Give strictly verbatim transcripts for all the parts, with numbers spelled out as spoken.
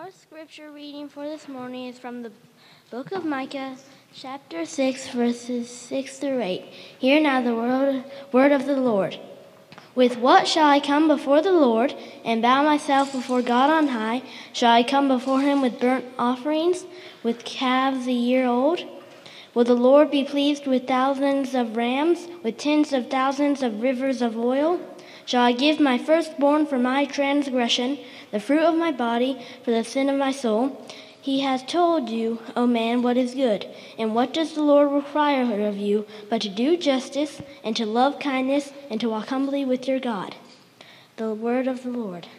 Our scripture reading for this morning is from the book of Micah, chapter six, verses six through eight. Hear now the word, word of the Lord. With what shall I come before the Lord and bow myself before God on high? Shall I come before him with burnt offerings, with calves a year old? Will the Lord be pleased with thousands of rams, with tens of thousands of rivers of oil? Shall I give my firstborn for my transgression, the fruit of my body for the sin of my soul? He has told you, O man, what is good. And what does the Lord require of you but to do justice, and to love kindness, and to walk humbly with your God? The word of the Lord.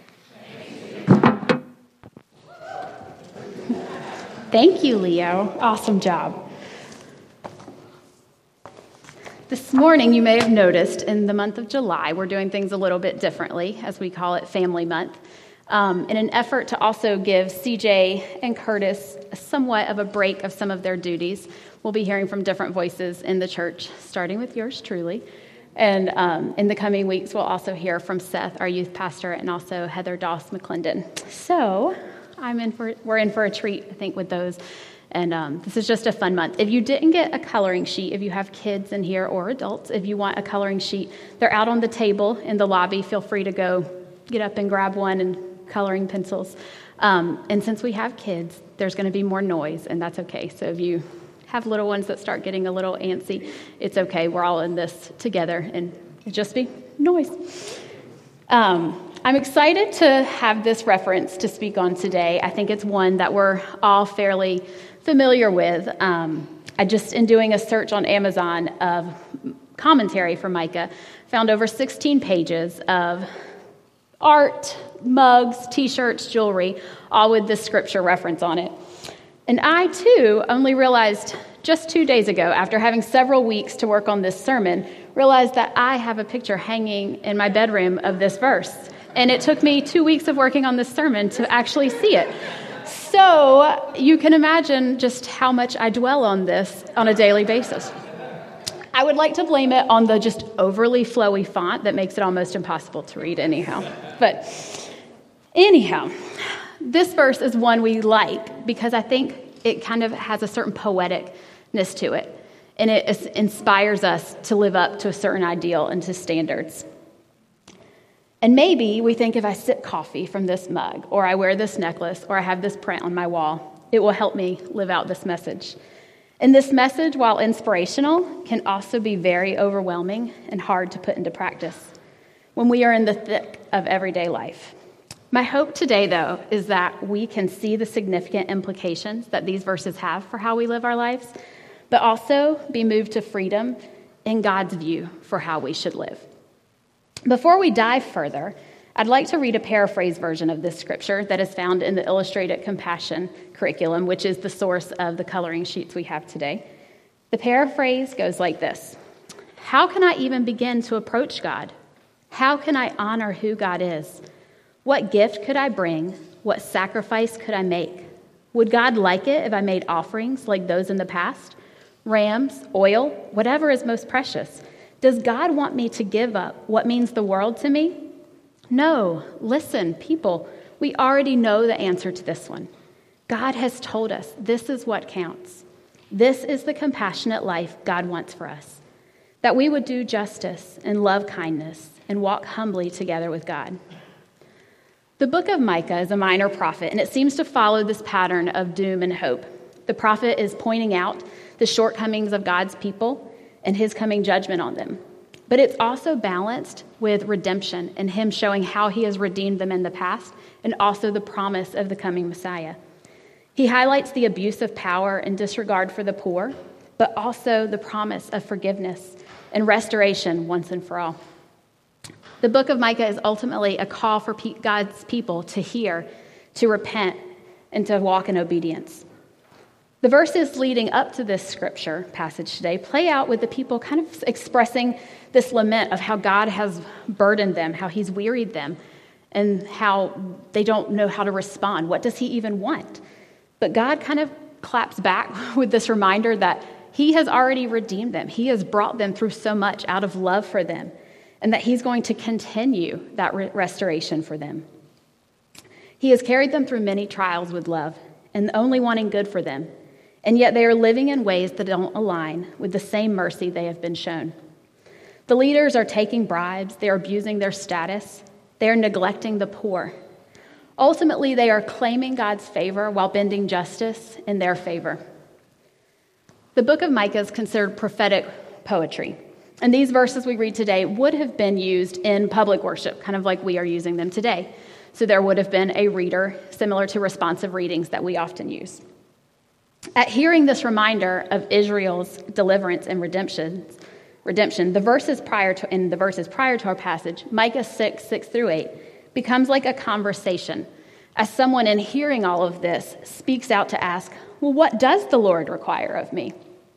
Thank you, Leo. Awesome job. This morning, you may have noticed in the month of July, we're doing things a little bit differently, as we call it Family Month, um, in an effort to also give C J and Curtis somewhat of a break of some of their duties. We'll be hearing from different voices in the church, starting with yours truly. And um, in the coming weeks, we'll also hear from Seth, our youth pastor, and also Heather Doss McClendon. So I'm in for we're in for a treat, I think, with those. And um, this is just a fun month. If you didn't get a coloring sheet, if you have kids in here or adults, if you want a coloring sheet, they're out on the table in the lobby. Feel free to go get up and grab one and coloring pencils. Um, and since we have kids, there's going to be more noise, and that's okay. So if you have little ones that start getting a little antsy, it's okay. We're all in this together, and it'll just be noise. Um, I'm excited to have this reference to speak on today. I think it's one that we're all fairly familiar with. Um, I just, in doing a search on Amazon of commentary for Micah, found over sixteen pages of art, mugs, t-shirts, jewelry, all with this scripture reference on it. And I, too, only realized just two days ago, after having several weeks to work on this sermon, realized that I have a picture hanging in my bedroom of this verse. And it took me two weeks of working on this sermon to actually see it. So you can imagine just how much I dwell on this on a daily basis. I would like to blame it on the just overly flowy font that makes it almost impossible to read anyhow. But anyhow, this verse is one we like because I think it kind of has a certain poeticness to it. And it is, inspires us to live up to a certain ideal and to standards. And maybe we think if I sip coffee from this mug, or I wear this necklace, or I have this print on my wall, it will help me live out this message. And this message, while inspirational, can also be very overwhelming and hard to put into practice when we are in the thick of everyday life. My hope today, though, is that we can see the significant implications that these verses have for how we live our lives, but also be moved to freedom in God's view for how we should live. Before we dive further, I'd like to read a paraphrase version of this scripture that is found in the Illustrated Compassion curriculum, which is the source of the coloring sheets we have today. The paraphrase goes like this: How can I even begin to approach God? How can I honor who God is? What gift could I bring? What sacrifice could I make? Would God like it if I made offerings like those in the past? Rams, oil, whatever is most precious. Does God want me to give up what means the world to me? No. Listen, people, we already know the answer to this one. God has told us this is what counts. This is the compassionate life God wants for us, that we would do justice and love kindness and walk humbly together with God. The book of Micah is a minor prophet, and it seems to follow this pattern of doom and hope. The prophet is pointing out the shortcomings of God's people and his coming judgment on them. But it's also balanced with redemption and him showing how he has redeemed them in the past and also the promise of the coming Messiah. He highlights the abuse of power and disregard for the poor, but also the promise of forgiveness and restoration once and for all. The book of Micah is ultimately a call for God's people to hear, to repent, and to walk in obedience. The verses leading up to this scripture passage today play out with the people kind of expressing this lament of how God has burdened them, how he's wearied them, and how they don't know how to respond. What does he even want? But God kind of claps back with this reminder that he has already redeemed them. He has brought them through so much out of love for them, and that he's going to continue that re- restoration for them. He has carried them through many trials with love and only wanting good for them, and yet they are living in ways that don't align with the same mercy they have been shown. The leaders are taking bribes, they are abusing their status, they are neglecting the poor. Ultimately, they are claiming God's favor while bending justice in their favor. The book of Micah is considered prophetic poetry, and these verses we read today would have been used in public worship, kind of like we are using them today. So there would have been a reader, similar to responsive readings that we often use. At hearing this reminder of Israel's deliverance and redemption, redemption, the verses prior to in the verses prior to our passage, Micah six, six through eight, becomes like a conversation, as someone in hearing all of this speaks out to ask, well, what does the Lord require of me?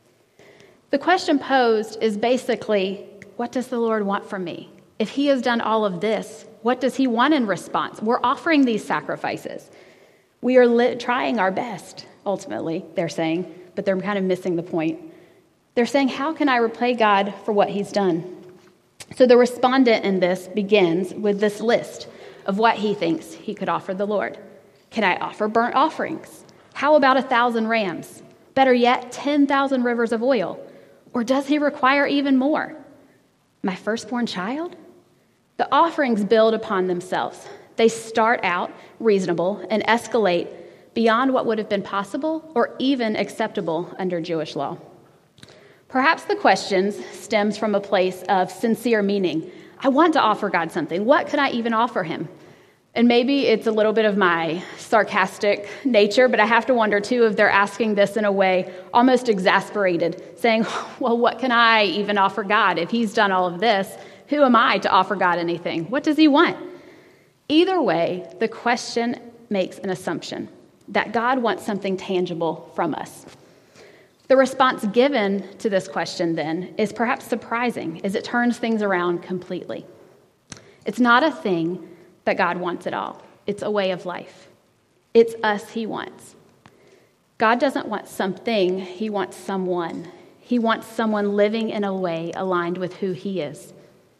The question posed is basically, what does the Lord want from me? If he has done all of this, what does he want in response? We're offering these sacrifices. We are li- trying our best, ultimately, they're saying, but they're kind of missing the point. They're saying, how can I repay God for what he's done? So the respondent in this begins with this list of what he thinks he could offer the Lord. Can I offer burnt offerings? How about a thousand rams? Better yet, ten thousand rivers of oil. Or does he require even more? My firstborn child? The offerings build upon themselves. They start out reasonable and escalate beyond what would have been possible or even acceptable under Jewish law. Perhaps the questions stems from a place of sincere meaning. I want to offer God something. What could I even offer him? And maybe it's a little bit of my sarcastic nature, but I have to wonder, too, if they're asking this in a way almost exasperated, saying, well, what can I even offer God? If he's done all of this, who am I to offer God anything? What does he want? Either way, the question makes an assumption that God wants something tangible from us. The response given to this question, then, is perhaps surprising as it turns things around completely. It's not a thing that God wants at all. It's a way of life. It's us he wants. God doesn't want something, he wants someone. He wants someone living in a way aligned with who he is.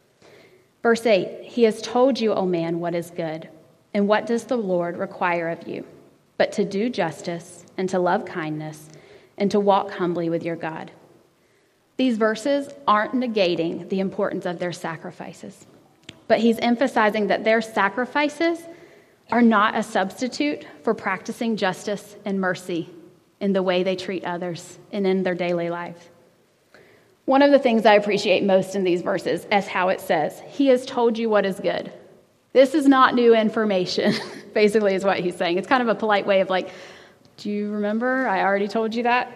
Verse eight, he has told you, O man, what is good, and what does the Lord require of you, but to do justice and to love kindness and to walk humbly with your God. These verses aren't negating the importance of their sacrifices, but he's emphasizing that their sacrifices are not a substitute for practicing justice and mercy in the way they treat others and in their daily lives. One of the things I appreciate most in these verses is how it says, he has told you what is good. This is not new information, basically is what he's saying. It's kind of a polite way of like, do you remember? I already told you that.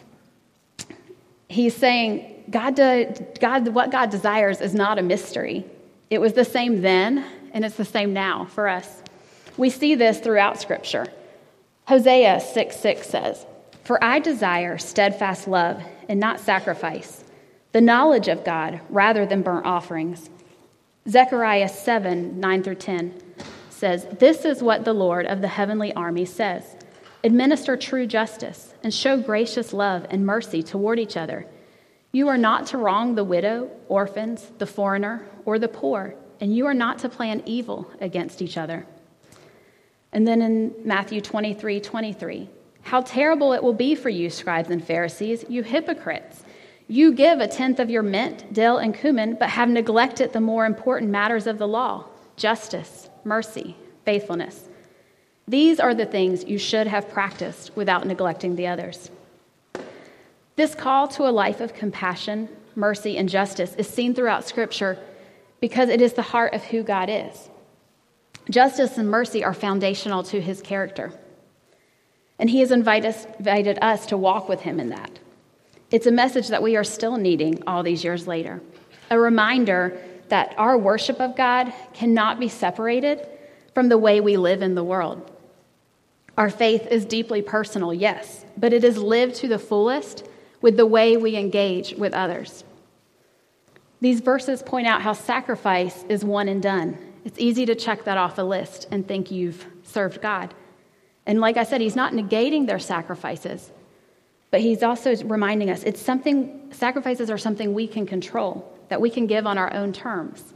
He's saying God, did, God, what God desires is not a mystery. It was the same then, and it's the same now for us. We see this throughout Scripture. Hosea six six says, for I desire steadfast love and not sacrifice, the knowledge of God rather than burnt offerings. Zechariah seven nine through ten says, this is what the Lord of the heavenly army says. Administer true justice and show gracious love and mercy toward each other. You are not to wrong the widow, orphans, the foreigner, or the poor, and you are not to plan evil against each other. And then in Matthew twenty-three twenty-three, how terrible it will be for you, scribes and Pharisees, you hypocrites! You give a tenth of your mint, dill, and cumin, but have neglected the more important matters of the law, justice, mercy, faithfulness. These are the things you should have practiced without neglecting the others. This call to a life of compassion, mercy, and justice is seen throughout Scripture because it is the heart of who God is. Justice and mercy are foundational to his character, and he has invited us, invited us to walk with him in that. It's a message that we are still needing all these years later, a reminder that our worship of God cannot be separated from the way we live in the world. Our faith is deeply personal, yes, but it is lived to the fullest with the way we engage with others. These verses point out how sacrifice is one and done. It's easy to check that off a list and think you've served God. And like I said, he's not negating their sacrifices, but he's also reminding us it's something, sacrifices are something we can control, that we can give on our own terms.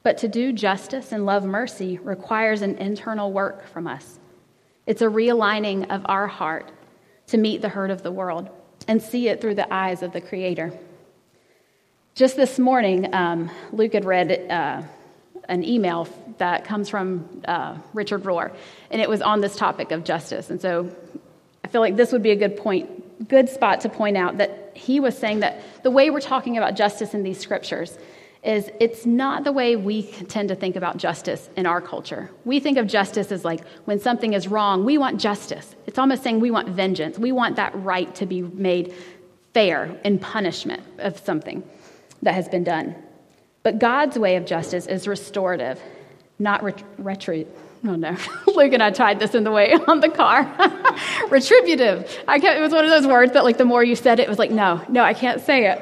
But to do justice and love mercy requires an internal work from us. It's a realigning of our heart to meet the hurt of the world and see it through the eyes of the Creator. Just this morning, um, Luke had read uh, an email that comes from uh, Richard Rohr, and it was on this topic of justice. And so I feel like this would be a good point, good spot to point out that he was saying that the way we're talking about justice in these scriptures is it's not the way we tend to think about justice in our culture. We think of justice as like when something is wrong, we want justice. It's almost saying we want vengeance. We want that right to be made fair in punishment of something that has been done. But God's way of justice is restorative, not ret- retributive. Oh no, Luke and I tried this in the way on the car. Retributive. I kept, it was one of those words that like the more you said it, it was like, no, no, I can't say it.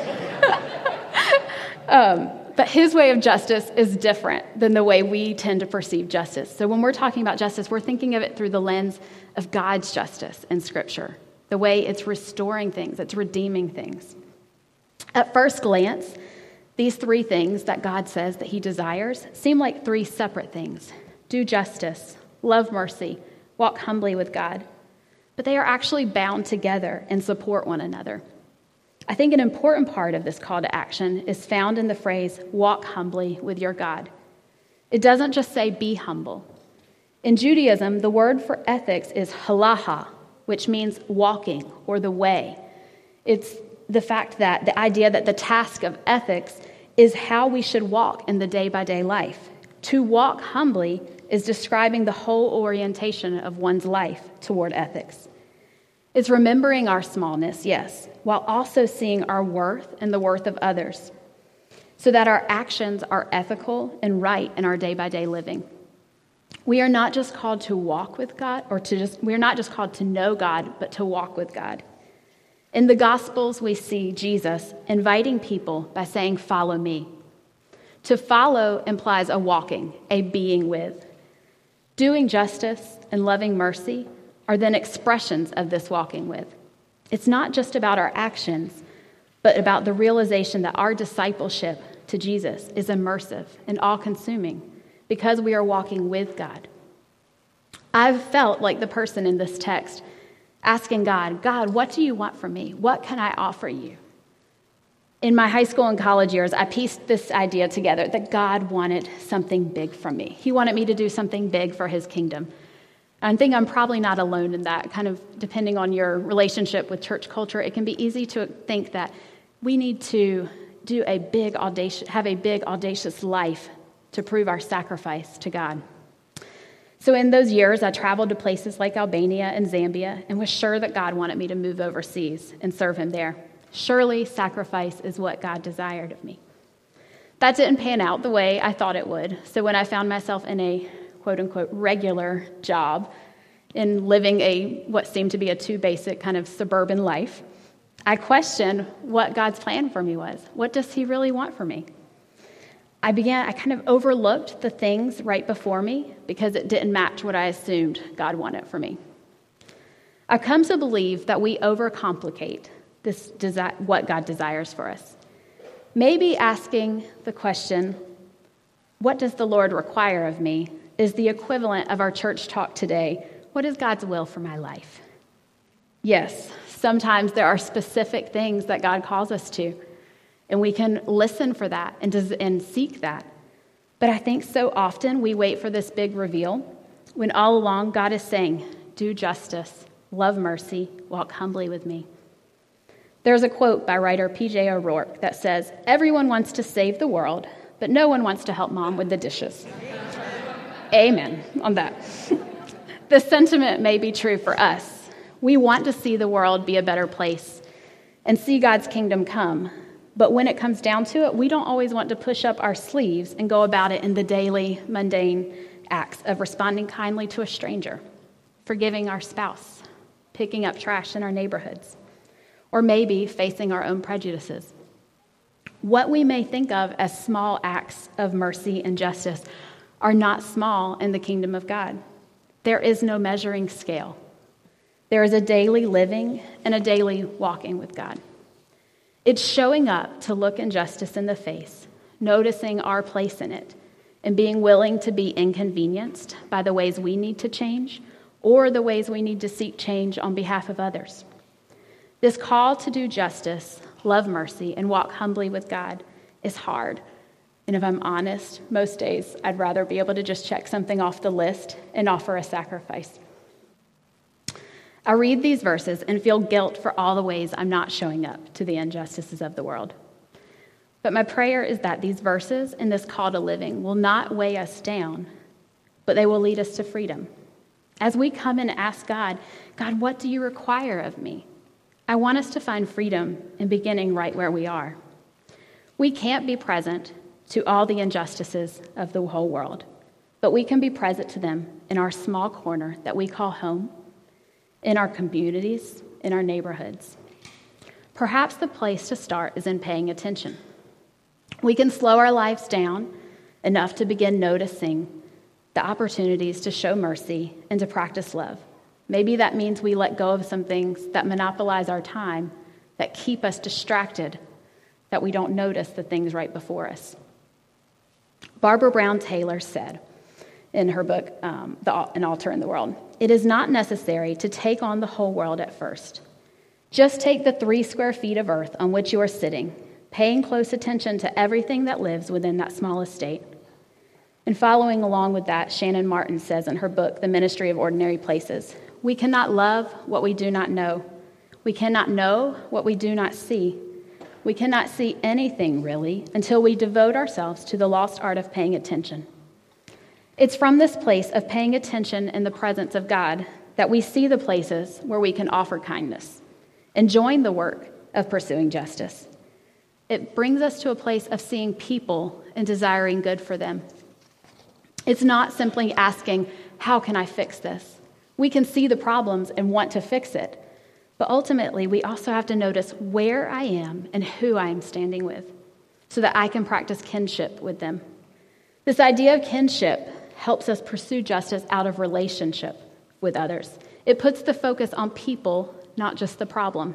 Um, but his way of justice is different than the way we tend to perceive justice. So when we're talking about justice, we're thinking of it through the lens of God's justice in Scripture, the way it's restoring things, it's redeeming things. At first glance, these three things that God says that he desires seem like three separate things. Do justice, love mercy, walk humbly with God. But they are actually bound together and support one another. I think an important part of this call to action is found in the phrase, walk humbly with your God. It doesn't just say be humble. In Judaism, the word for ethics is halacha, which means walking or the way. It's the fact that the idea that the task of ethics is how we should walk in the day-by-day life. To walk humbly is describing the whole orientation of one's life toward ethics. It's remembering our smallness, yes, while also seeing our worth and the worth of others, so that our actions are ethical and right in our day-by-day living. We are not just called to walk with God, or to just, we are not just called to know God, but to walk with God. In the Gospels, we see Jesus inviting people by saying, follow me. To follow implies a walking, a being with. Doing justice and loving mercy are then expressions of this walking with. It's not just about our actions, but about the realization that our discipleship to Jesus is immersive and all-consuming because we are walking with God. I've felt like the person in this text asking God, God, what do you want from me? What can I offer you? In my high school and college years, I pieced this idea together that God wanted something big from me. He wanted me to do something big for his kingdom. I think I'm probably not alone in that. Kind of depending on your relationship with church culture, it can be easy to think that we need to do a big audacious, have a big audacious life to prove our sacrifice to God. So in those years, I traveled to places like Albania and Zambia and was sure that God wanted me to move overseas and serve him there. Surely sacrifice is what God desired of me. That didn't pan out the way I thought it would. So when I found myself in a quote-unquote regular job in living a what seemed to be a too basic kind of suburban life, I questioned what God's plan for me was. What does he really want for me? I began, I kind of overlooked the things right before me because it didn't match what I assumed God wanted for me. I've come to believe that we overcomplicate this desi- what God desires for us. Maybe asking the question, what does the Lord require of me, is the equivalent of our church talk today, what is God's will for my life? Yes, sometimes there are specific things that God calls us to, and we can listen for that and, des- and seek that. But I think so often we wait for this big reveal when all along God is saying, do justice, love mercy, walk humbly with me. There's a quote by writer P J O'Rourke that says, everyone wants to save the world, but no one wants to help mom with the dishes. Amen on that. This sentiment may be true for us. We want to see the world be a better place and see God's kingdom come. But when it comes down to it, we don't always want to push up our sleeves and go about it in the daily, mundane acts of responding kindly to a stranger, forgiving our spouse, picking up trash in our neighborhoods, or maybe facing our own prejudices. What we may think of as small acts of mercy and justice are not small in the kingdom of God. There is no measuring scale. There is a daily living and a daily walking with God. It's showing up to look injustice in the face, noticing our place in it, and being willing to be inconvenienced by the ways we need to change or the ways we need to seek change on behalf of others. This call to do justice, love mercy, and walk humbly with God is hard. And if I'm honest, most days I'd rather be able to just check something off the list and offer a sacrifice. I read these verses and feel guilt for all the ways I'm not showing up to the injustices of the world. But my prayer is that these verses and this call to living will not weigh us down, but they will lead us to freedom. As we come and ask God, God, what do you require of me? I want us to find freedom in beginning right where we are. We can't be present to all the injustices of the whole world, but we can be present to them in our small corner that we call home, in our communities, in our neighborhoods. Perhaps the place to start is in paying attention. We can slow our lives down enough to begin noticing the opportunities to show mercy and to practice love. Maybe that means we let go of some things that monopolize our time, that keep us distracted, that we don't notice the things right before us. Barbara Brown Taylor said in her book, um, the, An Altar in the World, "It is not necessary to take on the whole world at first. Just take the three square feet of earth on which you are sitting, paying close attention to everything that lives within that small estate." And following along with that, Shannon Martin says in her book, The Ministry of Ordinary Places, "We cannot love what we do not know. We cannot know what we do not see. We cannot see anything, really, until we devote ourselves to the lost art of paying attention. It's from this place of paying attention in the presence of God that we see the places where we can offer kindness and join the work of pursuing justice. It brings us to a place of seeing people and desiring good for them. It's not simply asking, how can I fix this? We can see the problems and want to fix it. But ultimately, we also have to notice where I am and who I am standing with so that I can practice kinship with them. This idea of kinship helps us pursue justice out of relationship with others. It puts the focus on people, not just the problem.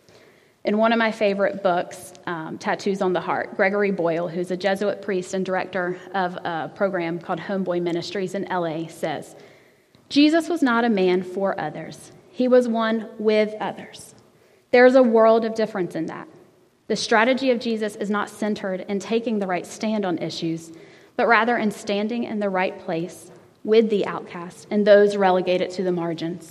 In one of my favorite books, um, Tattoos on the Heart, Gregory Boyle, who's a Jesuit priest and director of a program called Homeboy Ministries in L A, says, "Jesus was not a man for others. He was one with others. There is a world of difference in that. The strategy of Jesus is not centered in taking the right stand on issues, but rather in standing in the right place with the outcast and those relegated to the margins."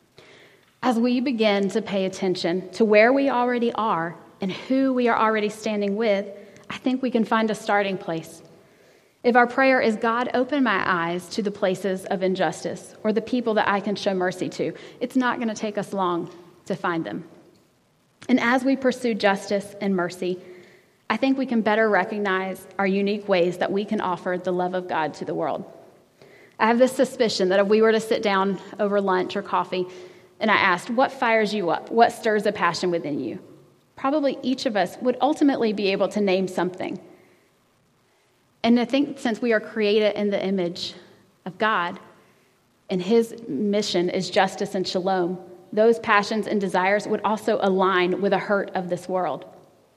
As we begin to pay attention to where we already are and who we are already standing with, I think we can find a starting place. If our prayer is, God, open my eyes to the places of injustice or the people that I can show mercy to, it's not going to take us long to find them. And as we pursue justice and mercy, I think we can better recognize our unique ways that we can offer the love of God to the world. I have this suspicion that if we were to sit down over lunch or coffee and I asked, what fires you up? What stirs a passion within you? Probably each of us would ultimately be able to name something. And I think since we are created in the image of God, and his mission is justice and shalom, those passions and desires would also align with the hurt of this world.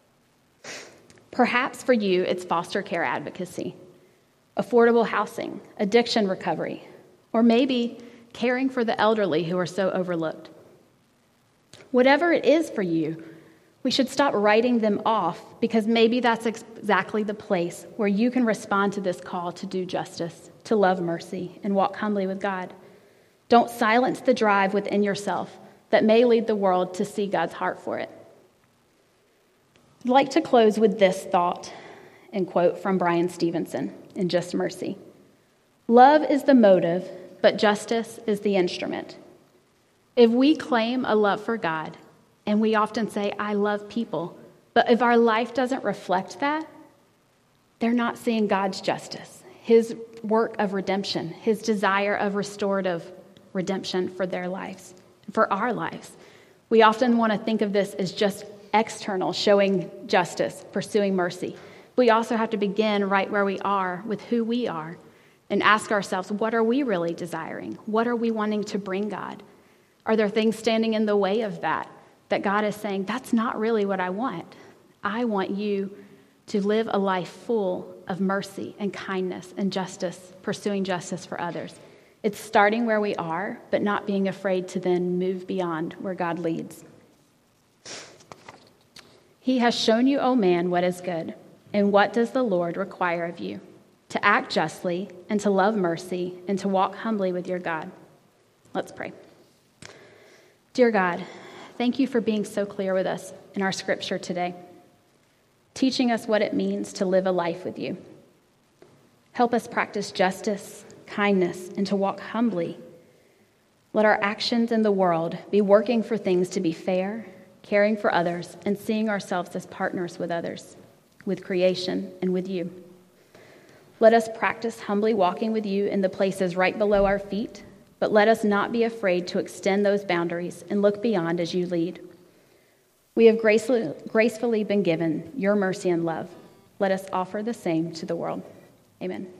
Perhaps for you, it's foster care advocacy, affordable housing, addiction recovery, or maybe caring for the elderly who are so overlooked. Whatever it is for you, we should stop writing them off because maybe that's exactly the place where you can respond to this call to do justice, to love mercy, and walk humbly with God. Don't silence the drive within yourself that may lead the world to see God's heart for it. I'd like to close with this thought and quote from Brian Stevenson in Just Mercy. "Love is the motive, but justice is the instrument." If we claim a love for God, and we often say, I love people, but if our life doesn't reflect that, they're not seeing God's justice, his work of redemption, his desire of restorative redemption for their lives, for our lives. We often want to think of this as just external, showing justice, pursuing mercy. We also have to begin right where we are with who we are and ask ourselves, what are we really desiring? What are we wanting to bring God? Are there things standing in the way of that, that God is saying, that's not really what I want. I want you to live a life full of mercy and kindness and justice, pursuing justice for others. It's starting where we are, but not being afraid to then move beyond where God leads. He has shown you, O man, what is good, and what does the Lord require of you? To act justly, and to love mercy, and to walk humbly with your God. Let's pray. Dear God, thank you for being so clear with us in our scripture today, teaching us what it means to live a life with you. Help us practice justice, kindness, and to walk humbly. Let our actions in the world be working for things to be fair, caring for others, and seeing ourselves as partners with others, with creation, and with you. Let us practice humbly walking with you in the places right below our feet, but let us not be afraid to extend those boundaries and look beyond as you lead. We have gracefully, gracefully been given your mercy and love. Let us offer the same to the world. Amen.